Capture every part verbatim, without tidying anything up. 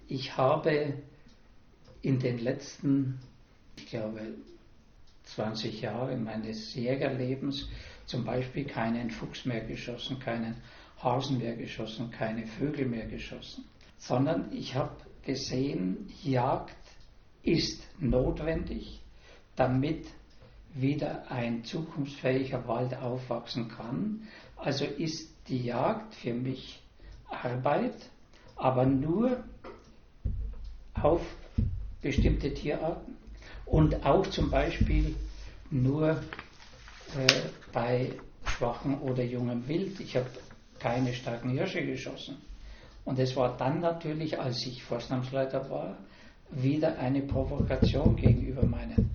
Ich habe in den letzten, ich glaube, zwanzig Jahren meines Jägerlebens zum Beispiel keinen Fuchs mehr geschossen, keinen Hasen mehr geschossen, keine Vögel mehr geschossen, sondern ich habe gesehen, Jagd ist notwendig, damit wieder ein zukunftsfähiger Wald aufwachsen kann. Also ist die Jagd für mich Arbeit, aber nur auf bestimmte Tierarten und auch zum Beispiel nur äh, bei schwachem oder jungem Wild. Ich habe keine starken Hirsche geschossen. Und es war dann natürlich, als ich Forstамtsleiter war, wieder eine Provokation gegenüber meinen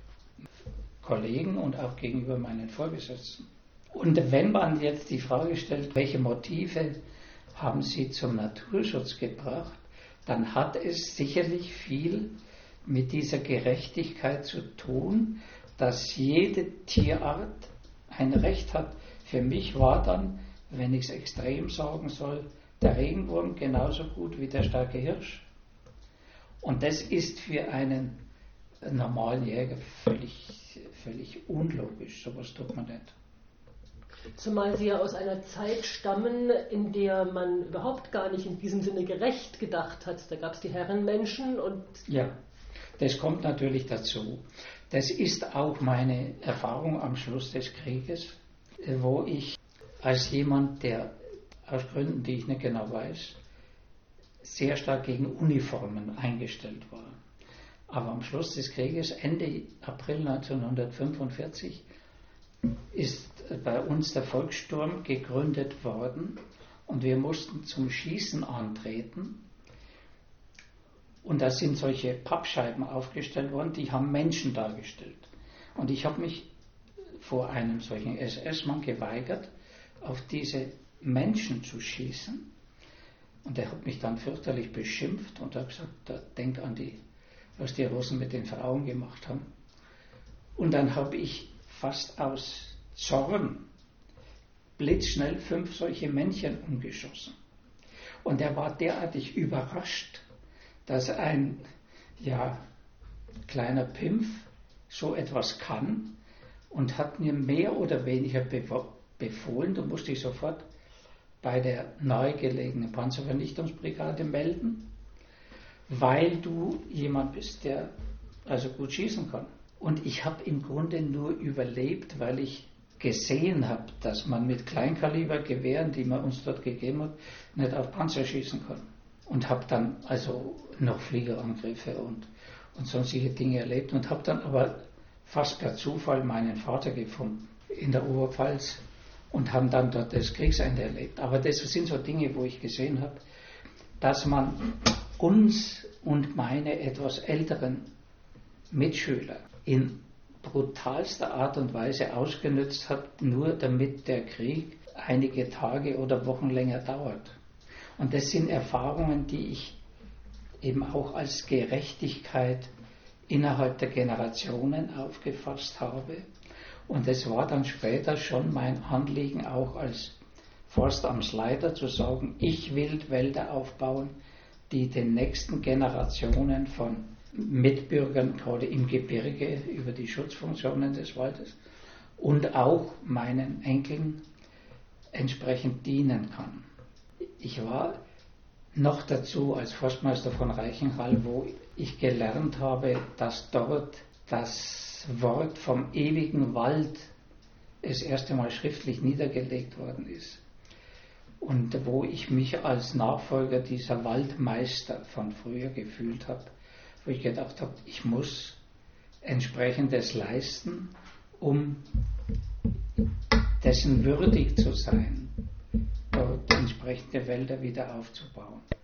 Kollegen und auch gegenüber meinen Vorgesetzten. Und wenn man jetzt die Frage stellt, welche Motive haben Sie zum Naturschutz gebracht, dann hat es sicherlich viel mit dieser Gerechtigkeit zu tun, dass jede Tierart ein Recht hat. Für mich war dann, wenn ich es extrem sagen soll, der Regenwurm genauso gut wie der starke Hirsch. Und das ist für einen normalen Jäger völlig, völlig unlogisch. Sowas tut man nicht. Zumal Sie ja aus einer Zeit stammen, in der man überhaupt gar nicht in diesem Sinne gerecht gedacht hat. Da gab es die Herrenmenschen und... Ja, das kommt natürlich dazu. Das ist auch meine Erfahrung am Schluss des Krieges, wo ich als jemand, der aus Gründen, die ich nicht genau weiß, sehr stark gegen Uniformen eingestellt war. Aber am Schluss des Krieges, Ende April neunzehnhundertfünfundvierzig, ist bei uns der Volkssturm gegründet worden und wir mussten zum Schießen antreten. Und da sind solche Pappscheiben aufgestellt worden, die haben Menschen dargestellt. Und ich habe mich vor einem solchen S S-Mann geweigert, auf diese Menschen zu schießen. Und er hat mich dann fürchterlich beschimpft und hat gesagt, da, denk an die, was die Russen mit den Frauen gemacht haben. Und dann habe ich fast aus Zorn blitzschnell fünf solche Männchen umgeschossen. Und er war derartig überrascht, dass ein ja, kleiner Pimpf so etwas kann und hat mir mehr oder weniger befohlen, du musst dich sofort bei der nahegelegenen Panzervernichtungsbrigade melden, weil du jemand bist, der also gut schießen kann. Und ich habe im Grunde nur überlebt, weil ich gesehen habe, dass man mit Kleinkalibergewehren, die man uns dort gegeben hat, nicht auf Panzer schießen kann. Und habe dann also noch Fliegerangriffe und, und sonstige Dinge erlebt und habe dann aber fast per Zufall meinen Vater gefunden in der Oberpfalz und haben dann dort das Kriegsende erlebt. Aber das sind so Dinge, wo ich gesehen habe, dass man uns und meine etwas älteren Mitschüler in brutalster Art und Weise ausgenutzt hat, nur damit der Krieg einige Tage oder Wochen länger dauert. Und das sind Erfahrungen, die ich eben auch als Gerechtigkeit innerhalb der Generationen aufgefasst habe. Und es war dann später schon mein Anliegen, auch als Forstamtsleiter zu sagen, ich will Wälder aufbauen, die den nächsten Generationen von Mitbürgern, gerade im Gebirge, über die Schutzfunktionen des Waldes und auch meinen Enkeln entsprechend dienen kann. Ich war noch dazu als Forstmeister von Reichenhall, wo ich gelernt habe, dass dort das Wort vom ewigen Wald das erste Mal schriftlich niedergelegt worden ist. Und wo ich mich als Nachfolger dieser Waldmeister von früher gefühlt habe, wo ich gedacht habe, ich muss entsprechendes leisten, um dessen würdig zu sein, dort entsprechende Wälder wieder aufzubauen.